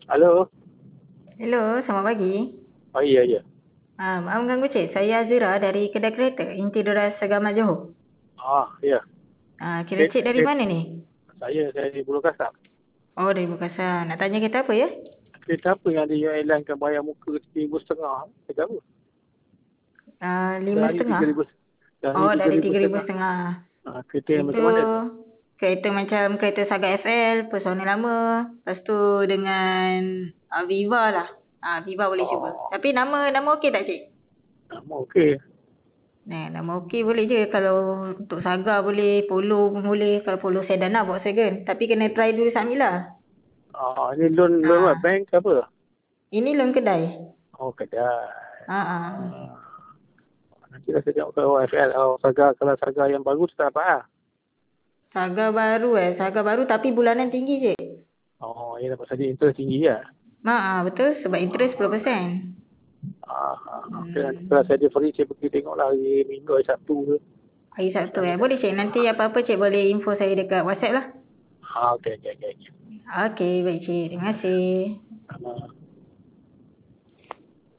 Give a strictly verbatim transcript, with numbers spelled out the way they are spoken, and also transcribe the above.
Halo. Hello, selamat pagi. Oh iya, iya. Ah, maaf mengganggu cik. Saya Azira dari kedai kereta Inti Dora Segamat Johor. Ah, iya. Ah, kira Ket, cik dari ket, mana ni? saya saya di Pulau Kasar. Oh, dari Bukasar. Nak tanya kita apa ya? Kereta apa yang dia elankan bayar muka seribu setengah? Kereta apa? Ah, lima Sehari tiga setengah. ribu. Sehari Oh, tiga dari ribu tiga ribu setengah. setengah. Ah, kereta yang Itu macam mana tu? kereta macam kereta Saga F L, personel lama. Lepas tu dengan ah, Viva lah. Ah, Viva boleh cuba. Oh, Tapi nama nama okey tak cik? nama okey. Nah, nama okey boleh je. Kalau untuk Saga boleh, Polo pun boleh. Kalau Polo sedan lah, Volkswagen. Tapi kena try dulu Samila. Ah, ini loan loan apa? Ah, Bank ke apa? ini loan kedai. Oh, kedai. Ha ah. Ah, nanti lah saya tengok kalau F L. Oh, Saga, kalau Saga yang baru tu tak apa ah. Saga baru eh. Saga baru tapi bulanan tinggi je. Oh, ini dapat saja interest tinggi ya. Ha ah, betul sebab interest sepuluh Ah, peratus. ah, ah. Okay, nanti kalau Hmm. saya ada free, saya pergi tengok lah hari Minggu, hari Sabtu tu. Hari Sabtu Saya eh. dah. Boleh cik. Nanti apa-apa cik boleh info saya dekat WhatsApp lah. Ah, okey, okey, okey. Okey, baik cik. Terima kasih. Sama.